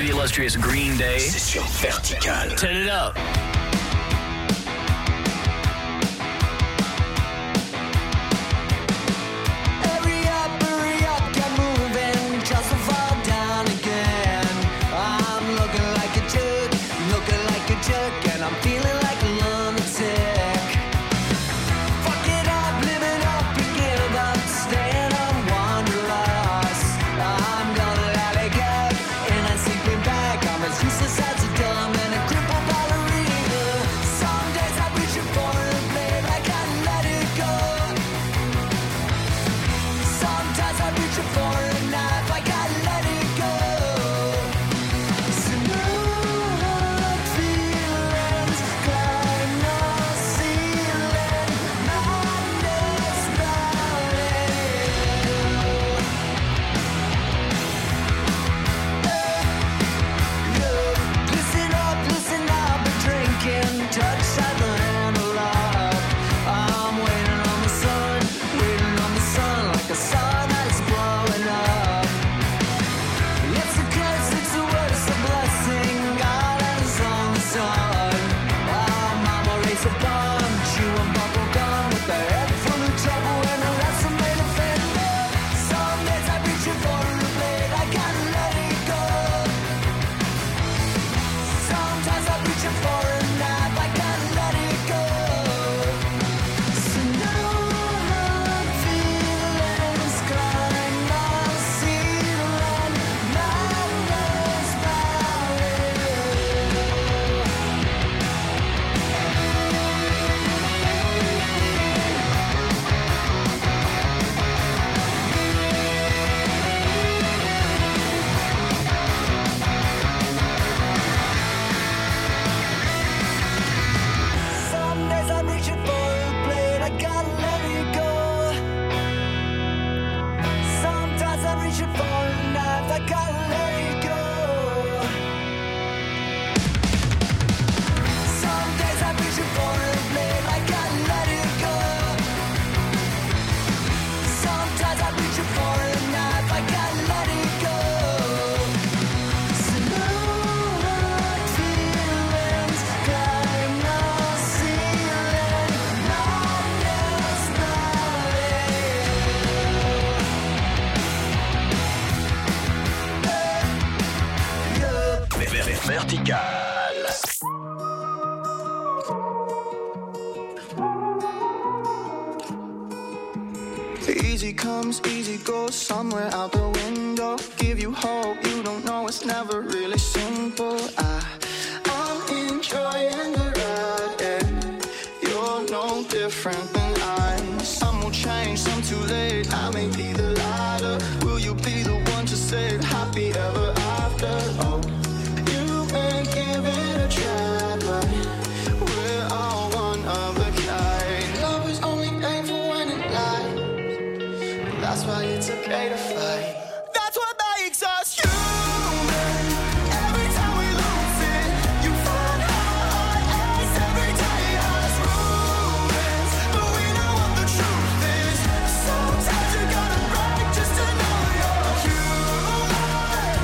the illustrious Green Day. C'est sur Vertical. Turn it up. Easy comes, easy goes, somewhere out the window. Give you hope, you don't know it's never really simple. I'm enjoying the ride, and you're no different than I. Some will change, some too late. I may be the lighter. Will you be the one to say happy ever after? Oh, you may give it a try, but we're all one of a kind. Love is only painful when it lies. That's why it's okay to fight. That's what makes us human. Every time we lose it, you find our ace. Every day has rumors, but we know what the truth is. Sometimes you gotta break just to know you're human.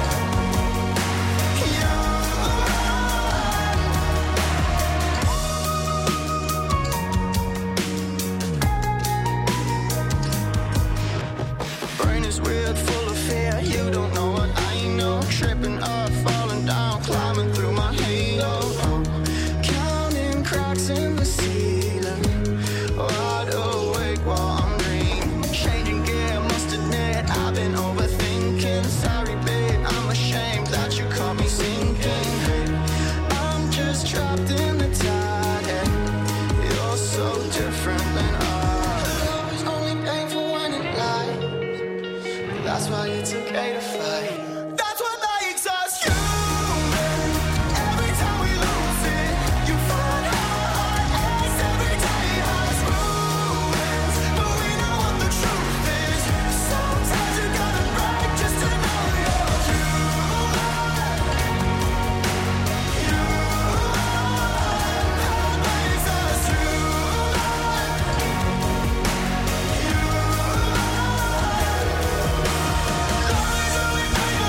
Brain is weird, full of fear. You don't know what I know. Tripping up, falling down, climbing through my halo. Counting cracks in the ceiling. Wide awake while I'm dreaming. Changing gear, must admit I've been overthinking. Sorry, babe, I'm ashamed that you caught me sinking. I'm just trapped in the tide, and you're so different than I. Love is only painful when it lies. That's why it's okay to fight. That's what makes us human. Every time we lose it, you find our ace. Every day has rumors, but we know what the truth is. Sometimes you gotta break just to know you're human. That makes us human.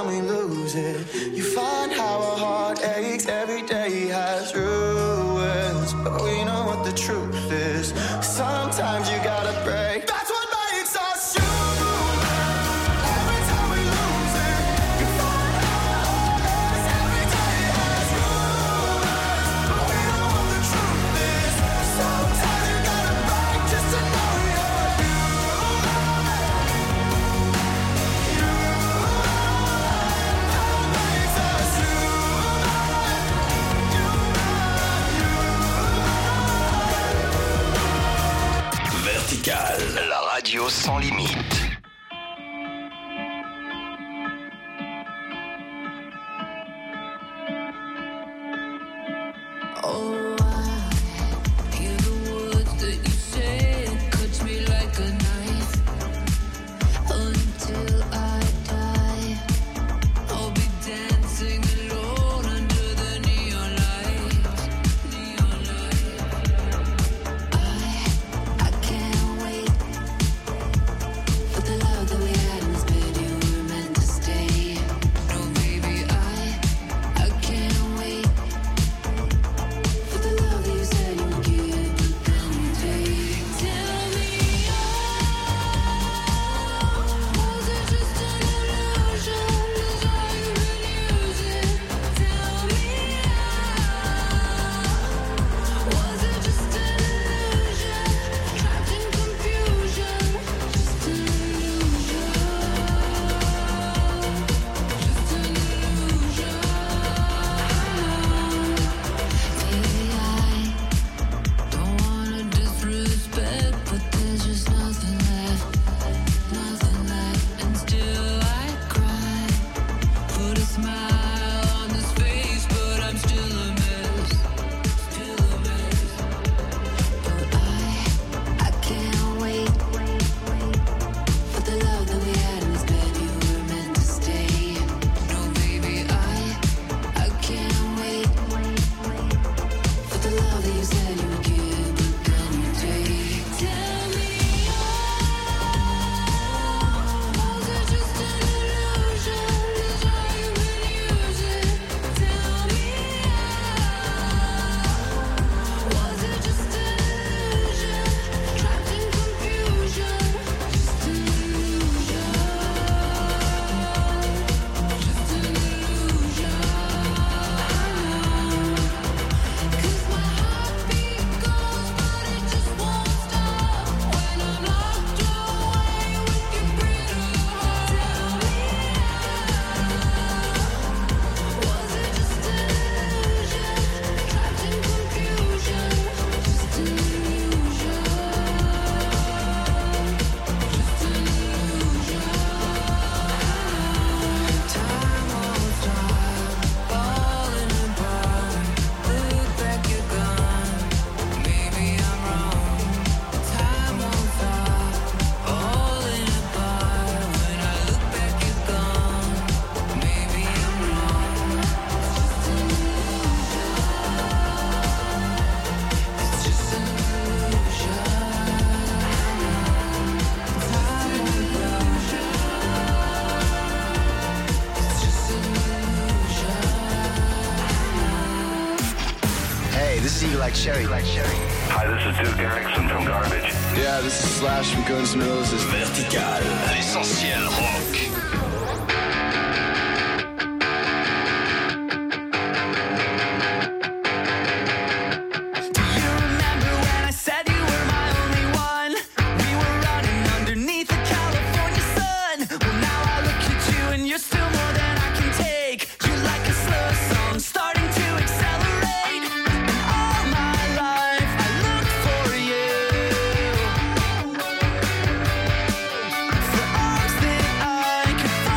time we lose it. You find how our heart aches every day has ruins, but we know what the truth is. Sometimes you gotta break. That's what makes us human. Every time we lose it, you find how our heart aches every day has ruins, but we know what the truth is. Sometimes you gotta break just to know you're human. Vertical, la radio sans limite. Oh, I hear the words that you said, cuts me like a knife. Until I die, I'll be dancing alone under the neon lights. Neon lights. I can't wait for the love that we had in this bed. You were meant to stay. No, baby, I can't wait. For the love that you said you would give, but then you take. Tell me, was it just an illusion? Is all you really use it? Tell me, was it just an illusion? Trapped in confusion, just an illusion. Just an illusion. Maybe I don't wanna disrespect, but there's just nothing left, and still I cry. Put a smile on this face, but I'm still a mess, But I can't wait for the love that we had in this bed. You were meant to stay. No, baby, I can't wait for the love that you said you would give, but then you take. Tell me, was it just an illusion? Is all you really use it? Tell me, was it just an illusion? Trapped in confusion, just an illusion. Just an illusion. 'Cause my heartbeat goes, but it just won't stop when I'm locked away with your brittle heart. Tell me, was it just an illusion? Trapped in confusion, just an illusion. Just an illusion. Time won't stop, falling apart. Look back, you're gone. Maybe I'm wrong. Time won't stop, falling apart. When I look back, you're gone. Maybe I'm wrong. It's just an illusion. It's just an illusion. Time won't stop. It's just an illusion. Hey, this is Eagle Like Cherry. Hi, this is Duke Erickson from Garbage. Yeah, this is Slash from Guns N' Roses. Vertical, l'essentiel rock. Do you remember when I said you were my only one? We were running underneath the California sun. Well, now I look at you and you're still more than I can take. You're like a slow song starting to accelerate. And all my life I looked for you, for arms that I could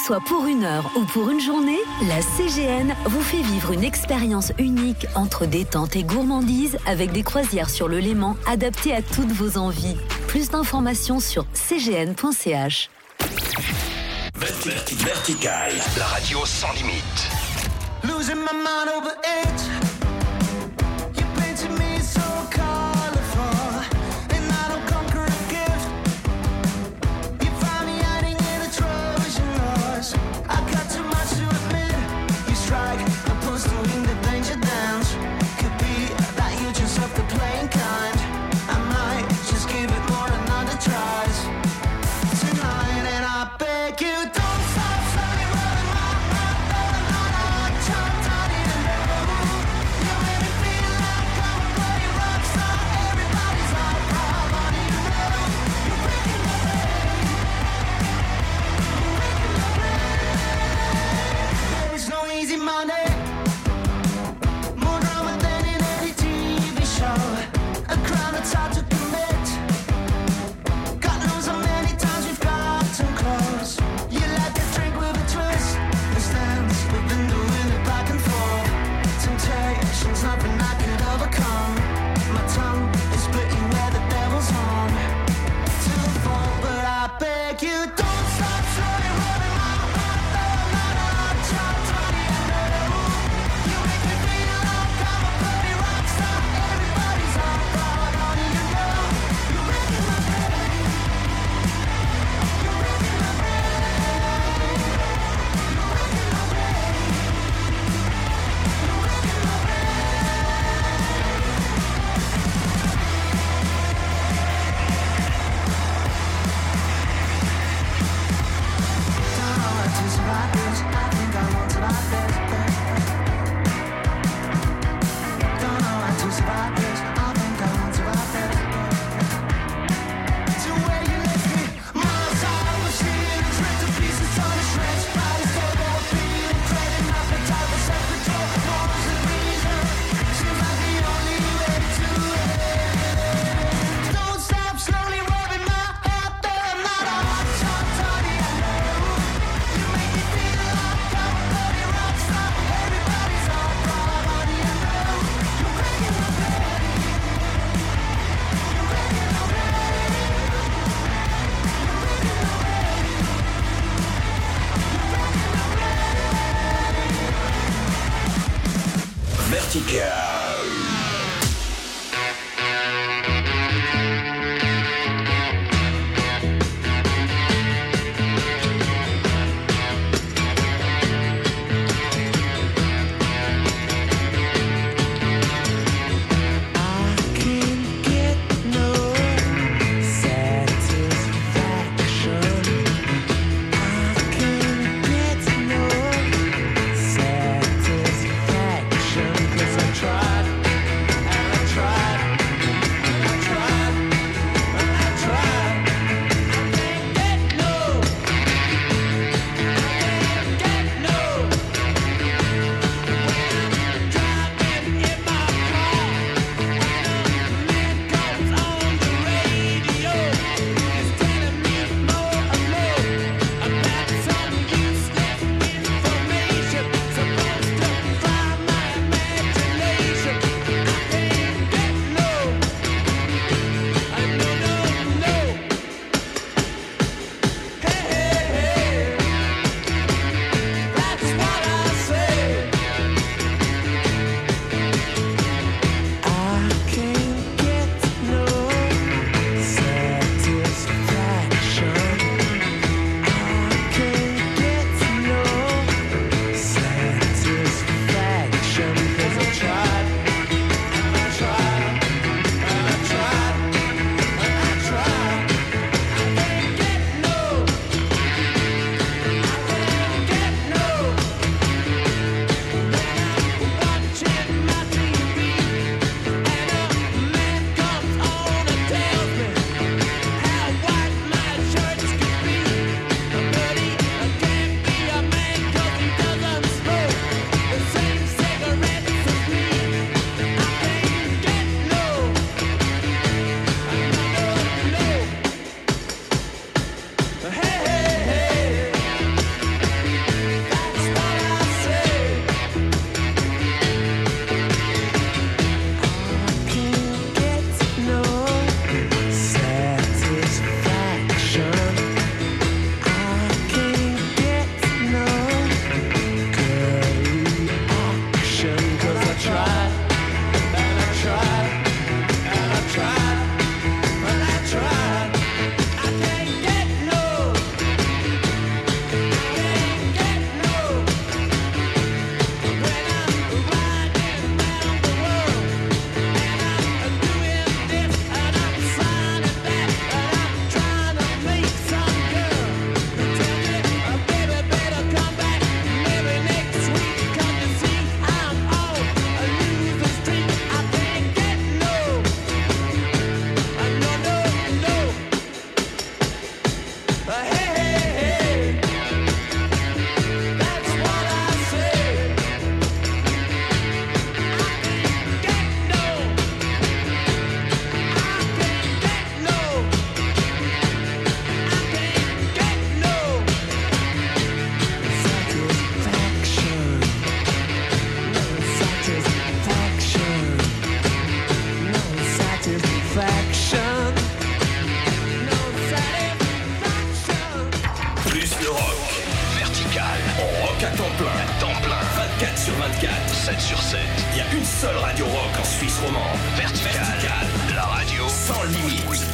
soit pour une heure ou pour une journée, la CGN vous fait vivre une expérience unique entre détente et gourmandise avec des croisières sur le Léman adaptées à toutes vos envies. Plus d'informations sur cgn.ch. Vertical, la radio sans limite. Losing my mind over it. You painted me so colorful, and I don't conquer a gift. You find me hiding in a Trojan horse. I got too much to admit. You strike opposed to win the danger dance. Could be that you just love the playing kind. I might just give it more another tries tonight, and I beg you don't stop slowly rolling my heart. You make me feel like I'm a bloody rock star. Everybody's all proud, what do you know? You're breaking my brain. You're breaking my brain. There's no easy money. More drama than in any TV show. A crime that's hard to commit. God knows how many times we've gotten close. You like a drink with a twist. The stands, we've been doing it back and forth. Temptation's nothing I could overcome. My tongue is splitting where the devil's on. To the fall, but I beg you don't stop slowly rolling my heart. You make me feel like I'm a bloody rock star. Everybody's all proud, how do you know? You're breaking my brain. You're breaking my brain. You're breaking my brain. You're breaking my Don't know what to survive this. I think I want to survive this. Don't know how to survive this. I think I want to survive this. To where you left me, miles high over ceilings, ripped to pieces on the shreds. Bodies dead, all feeling, creating appetite for self-control. Morals and reason seems like the only way to end. Don't stop slowly rubbing my heart, though I'm not a hot toddy. I know you make me feel like I'm a bloody rock star. Everybody's all proud, how do you know? You're breaking my brain. You're breaking my brain. You're breaking my brain. You're breaking my brain. Vertical. Satisfaction, 'cause I tried. rock à temps plein. 24 sur 24. 7 sur 7. Il y a une seule radio rock en Suisse romande. Vertical. La radio sans limite.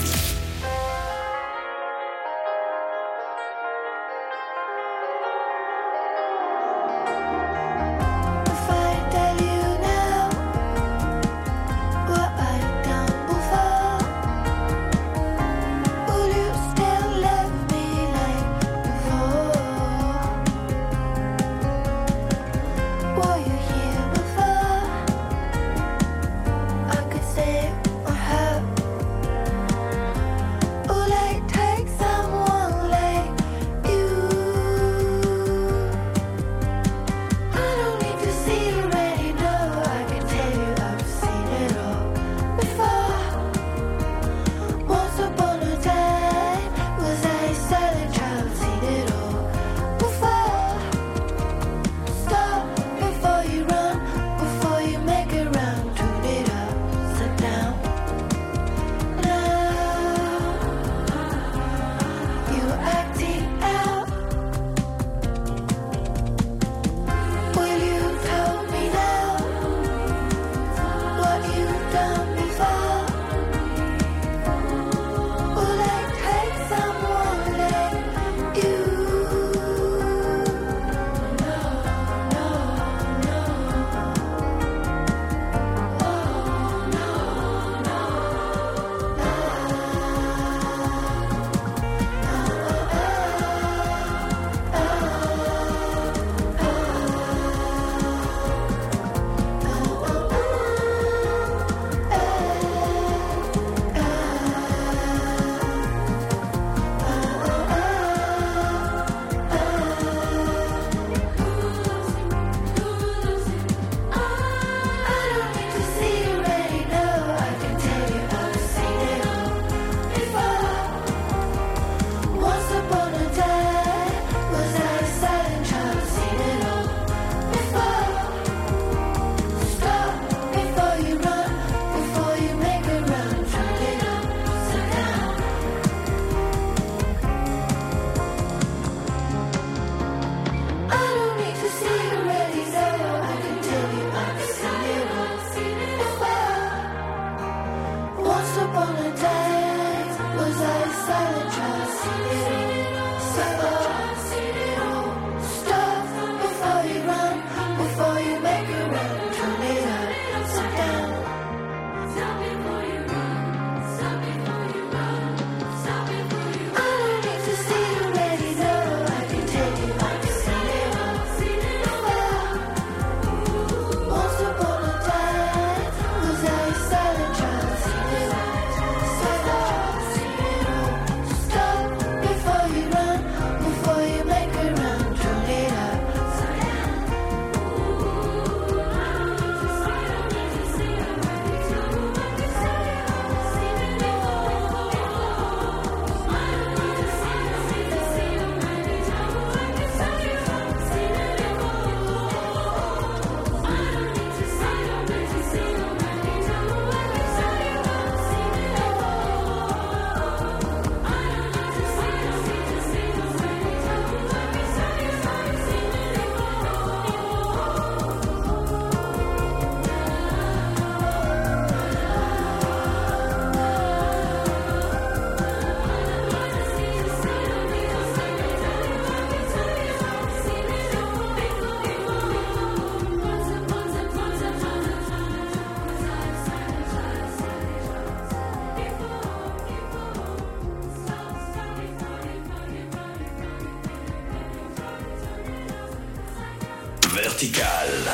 Vertical.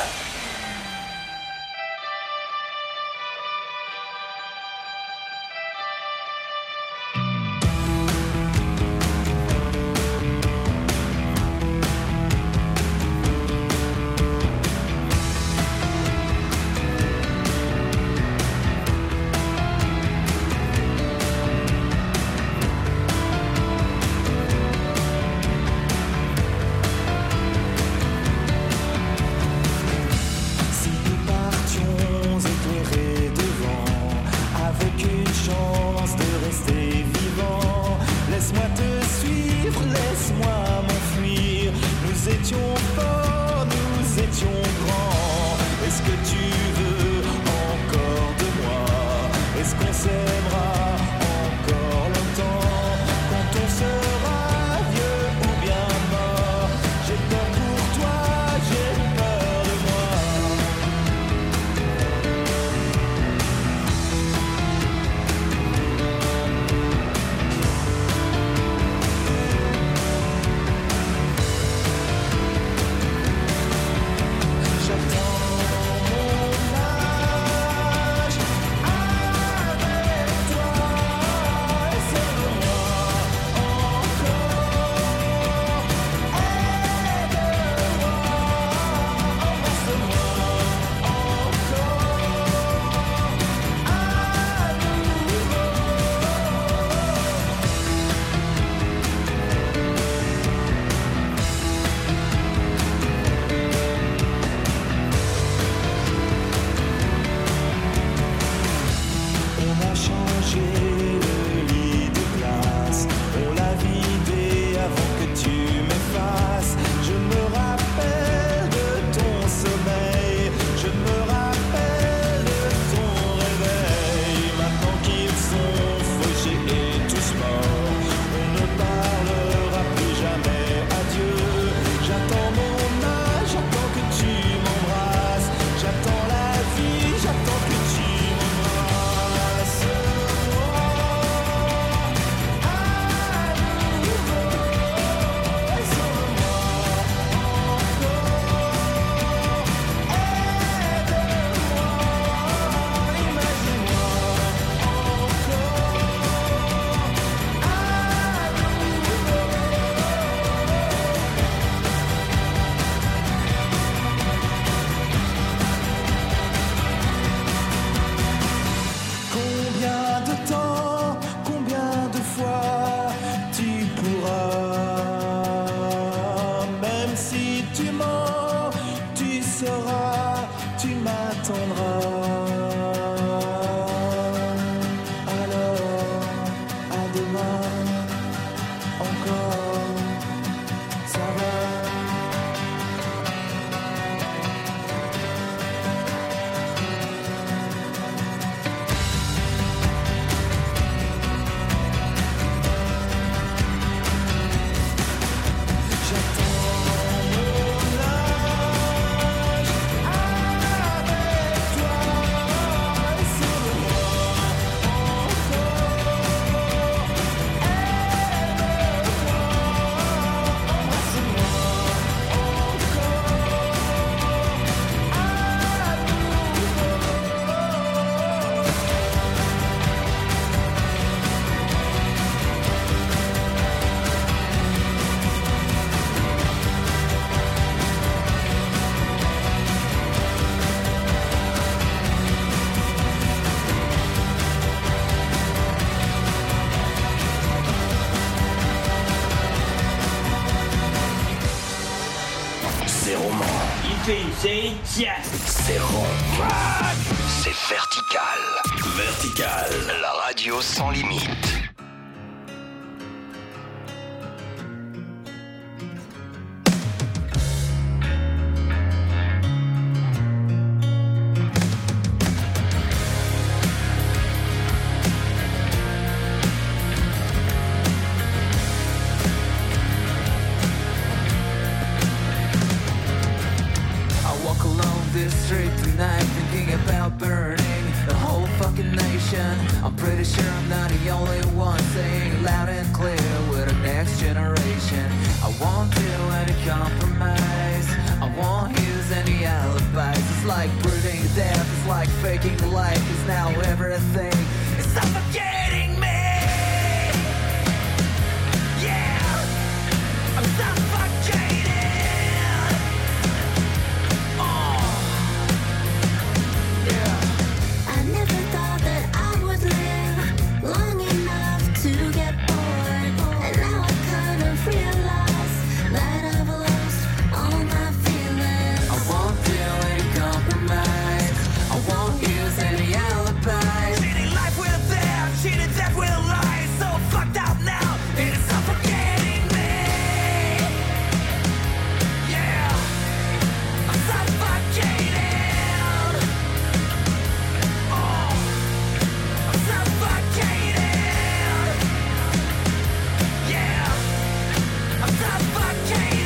fais une série, tiens. C'est rock. C'est vertical. Vertical, la radio sans limite. I'm pretty sure I'm not the only one saying loud and clear with the next generation. I won't do any compromise, I won't use any alibis. It's like brooding death, it's like faking life, it's now everything is suffocating me. Yeah, I'm suffocating. Oh, yeah. I never thought that I would live long enough to get bored, and now I kind of realize that I've lost all my feelings. I won't do any compromise, I won't use any alibis. Cheating life with them, cheating death with lies. So fucked up now, it is suffocating me. Yeah, I'm suffocating. Oh, I'm suffocating. Yeah, I'm suffocating.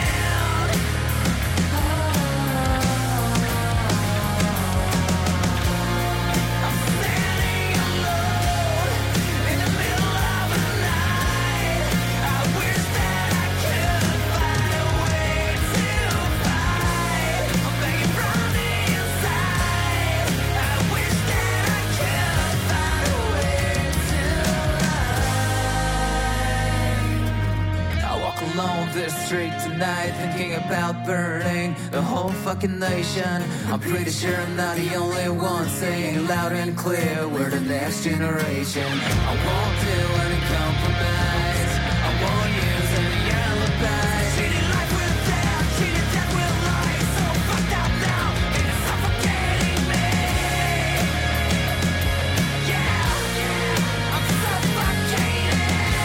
I'm standing alone in the middle of the night. I wish that I could find a way to fight. I'm begging from the inside. I wish that I could find a way to lie. I walk alone this street tonight, thinking about burning the whole fucking nation. I'm pretty sure I'm not the only one saying loud and clear we're the next generation. I won't do any compromise, I won't use any alibis. Cheating life with death, cheating death with lies. So fucked up now, it is suffocating me. Yeah, I'm suffocating.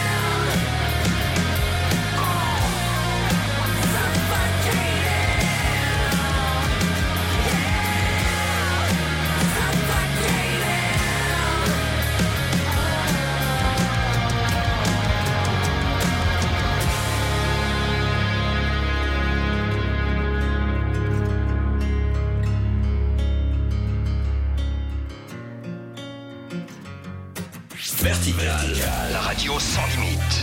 Oh, I'm suffocating. Vertical, la radio sans limite.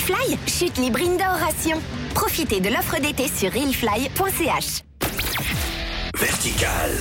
Realfly chute libre indoor ration. Profitez de l'offre d'été sur realfly.ch. Vertical.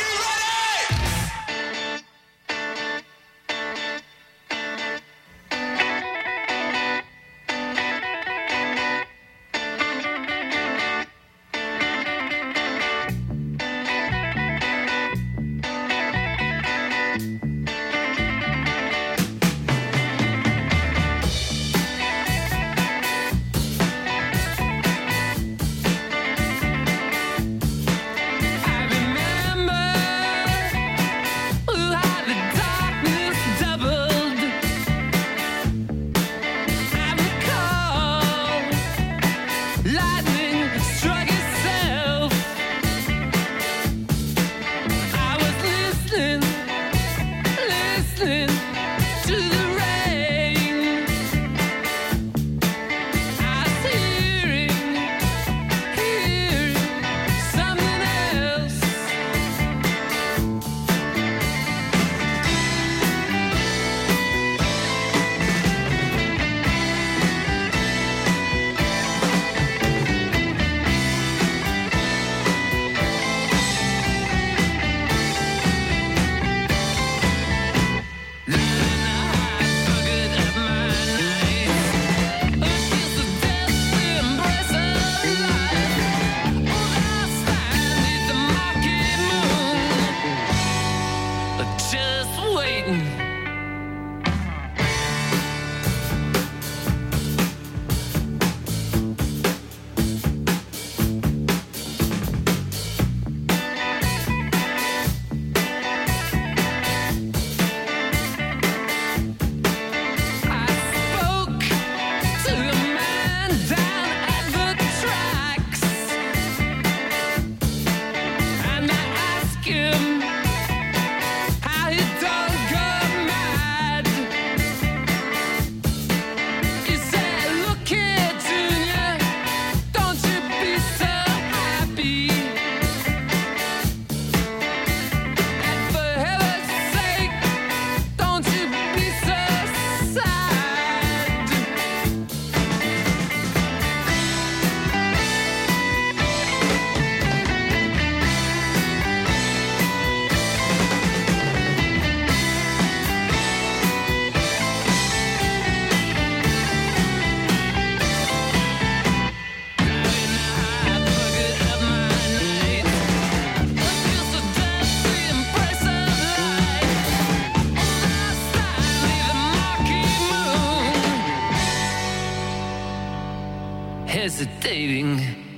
Hesitating.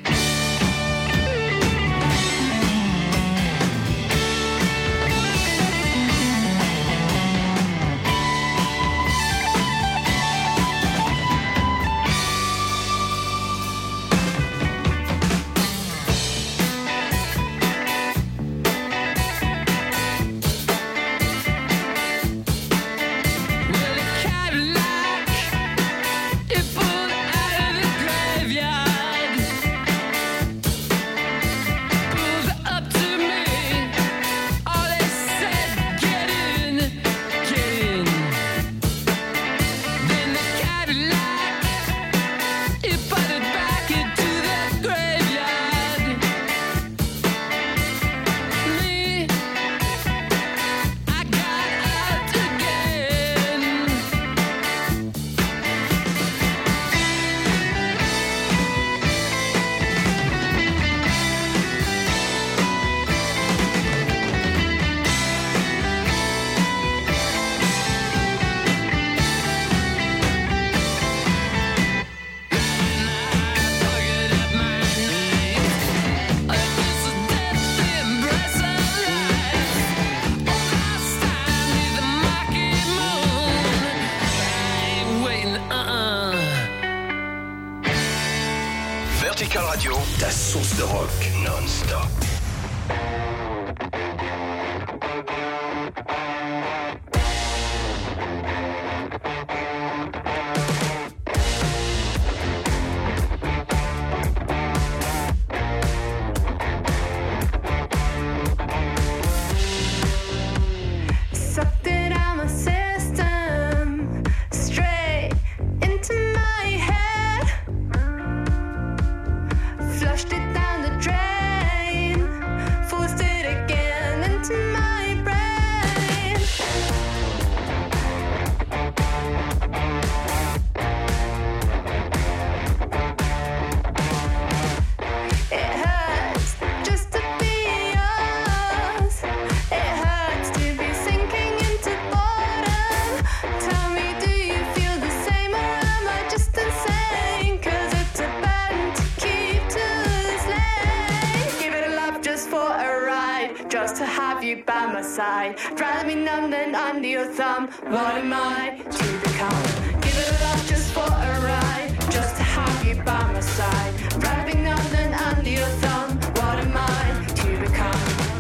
Vertical Radio, ta source de rock non-stop. Sucked it out my system, straight into my head. just to have you by my side. Rather be numb than under your thumb. What am I to become? Give it up just for a ride, just to have you by my side. Rather be numb than under your thumb. What am I to become?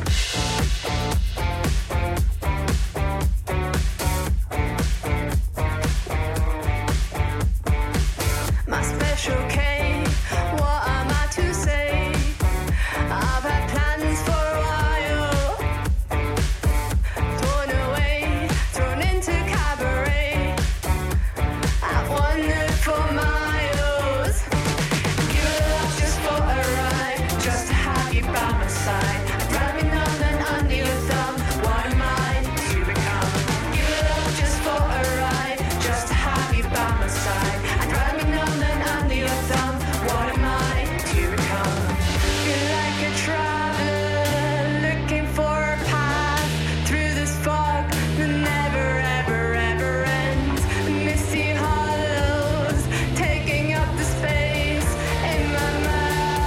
My special K, what am I to say? I've had plans for a while, thrown away, thrown into cabaret. I've wandered for miles. Give it up just for a ride, just to have you by my side. I'd rather be numb than under your thumb. What am I to become? Give it up just for a ride, just to have you by my side. I'd rather be numb than under your thumb. What am I to become? You're like a traveler looking for a path through this fog that never, ever, ever ends. Misty hollows taking up the space in my mind.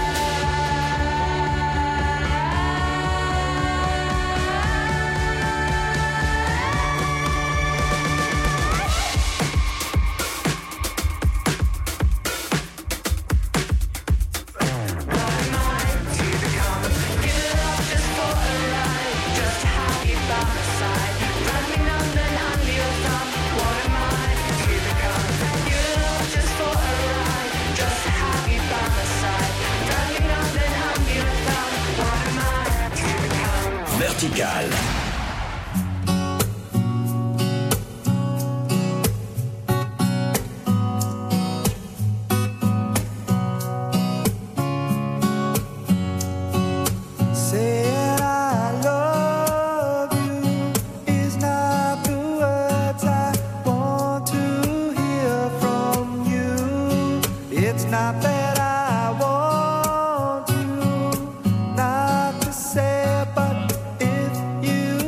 What am I to become? Give it up just for a ride, just to have you by my side. Run me numb than under your thumb. What am I to become? Give it up just for a ride, just to have you by my side. Run me numb than under your thumb. What am I to become? Vertical. Saying I love you is not the words I want to hear from you. It's not that I want you not to say it, but if you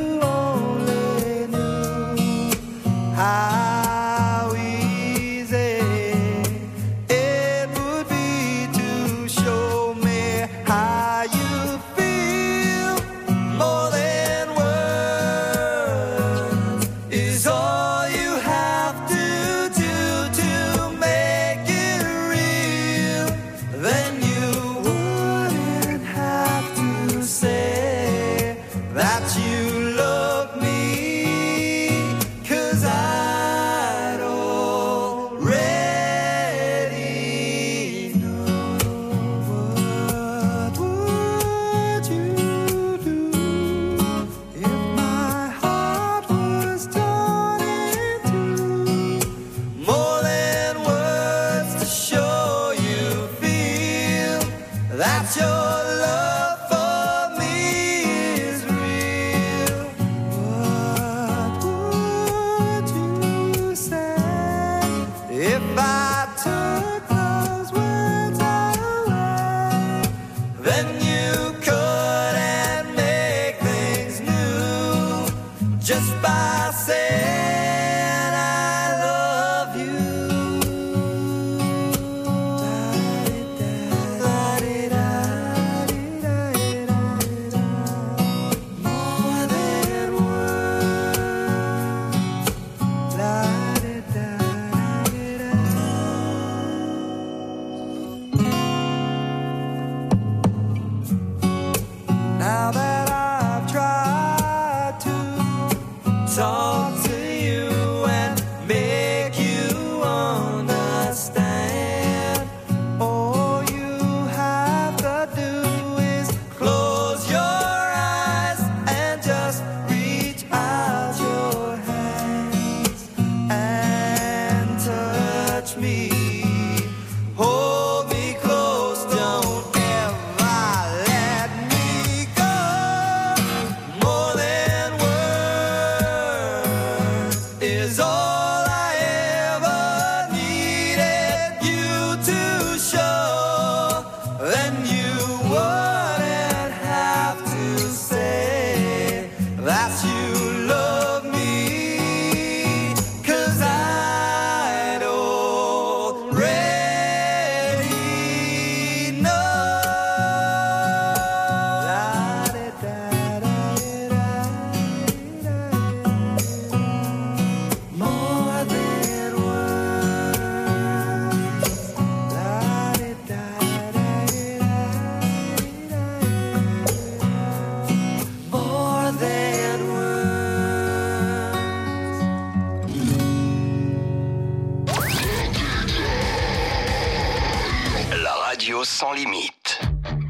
sans limite.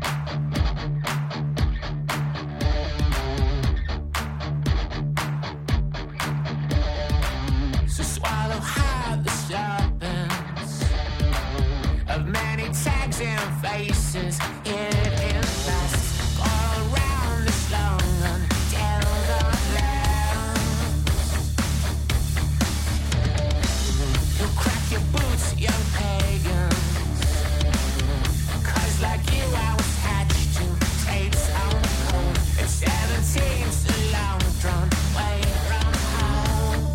So swallow hard the serpents of many tags and faces in fast all around this long undead land. You'll crack your boots, young pagans, 'cause like you I was hatched to taste on cold. At 17, so long drawn way from home.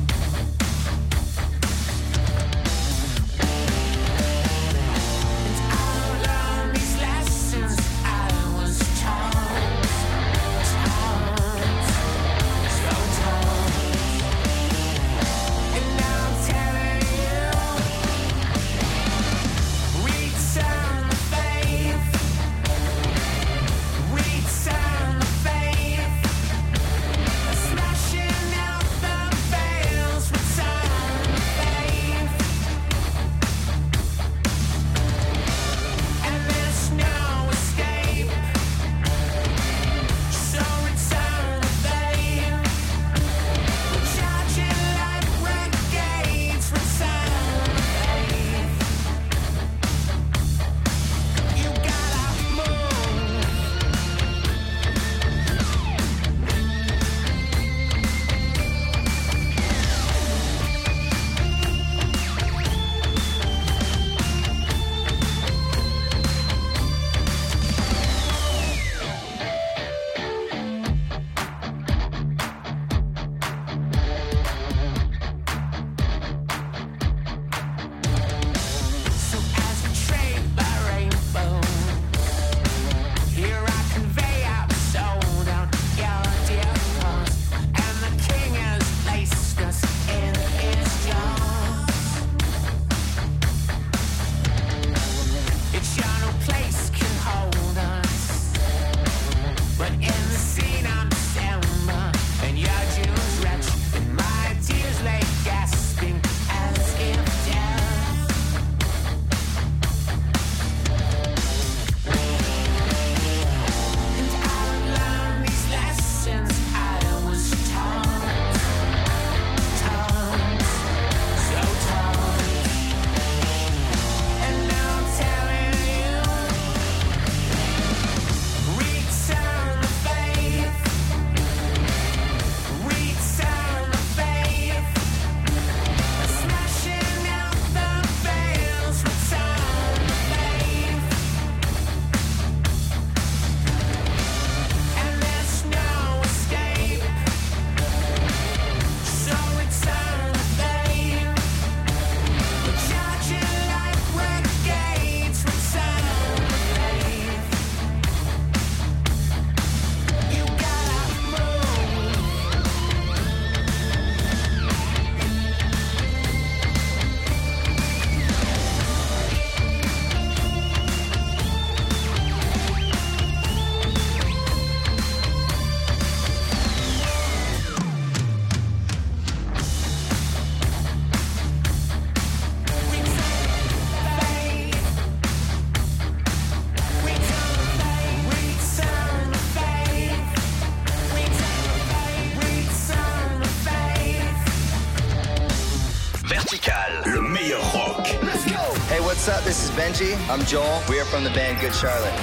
What's up? This is Benji. I'm Joel. We are from the band Good Charlotte.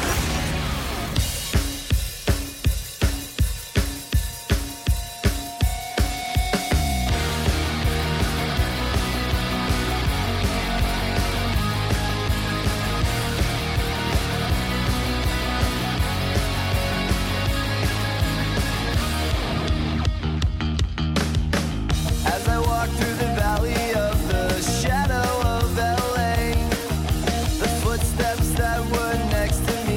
As I walk through the valley of the shadow of LA, the footsteps that were next to me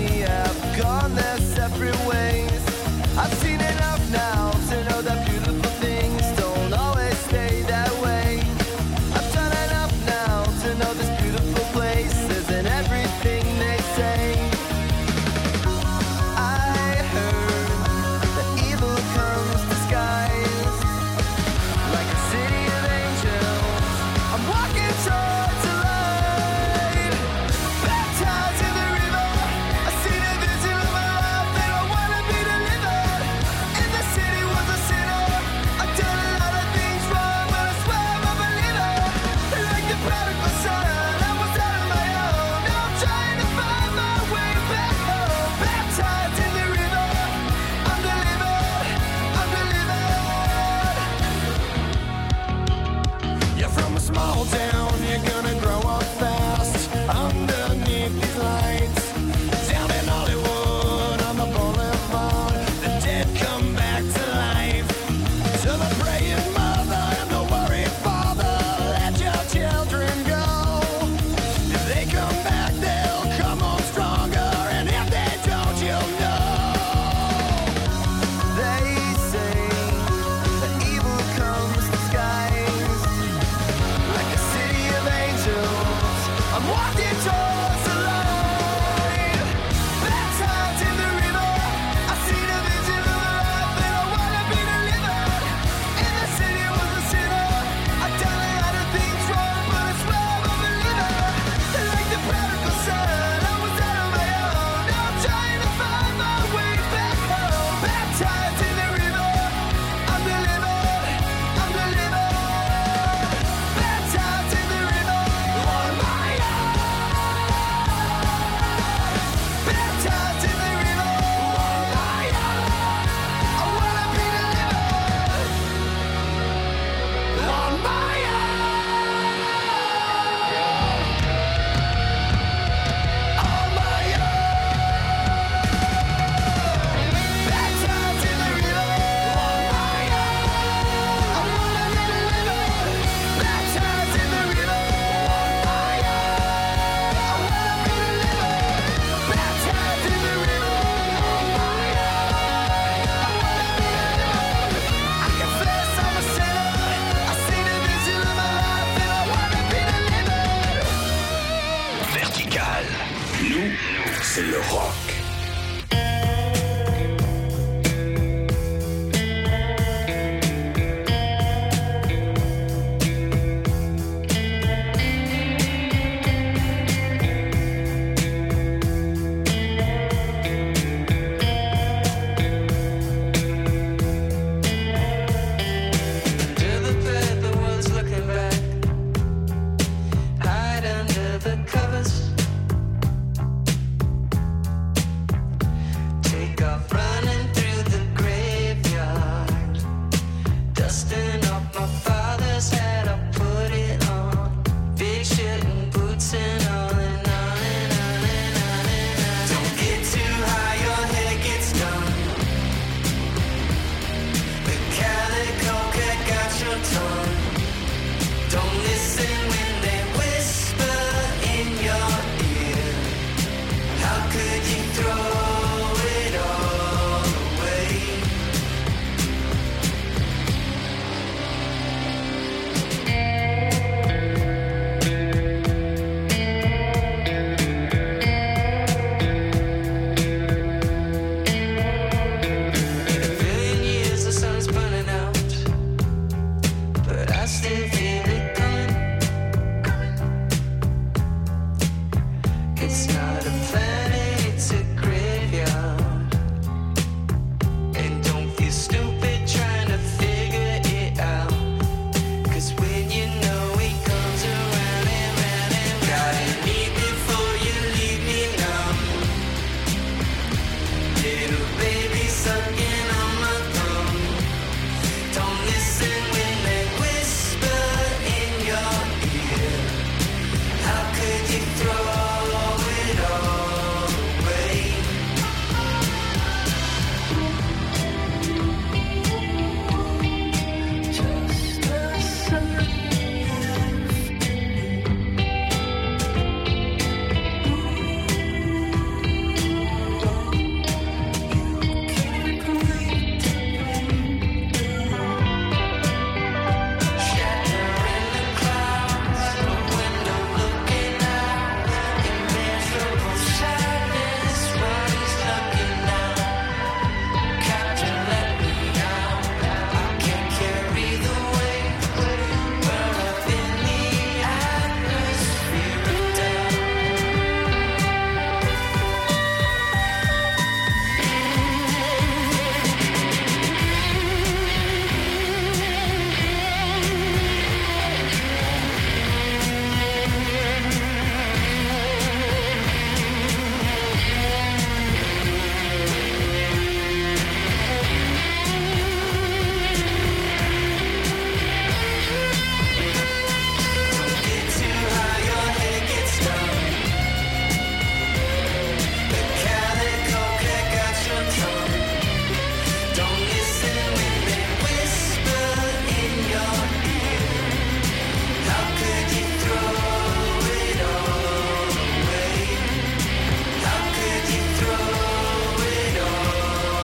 baby sun in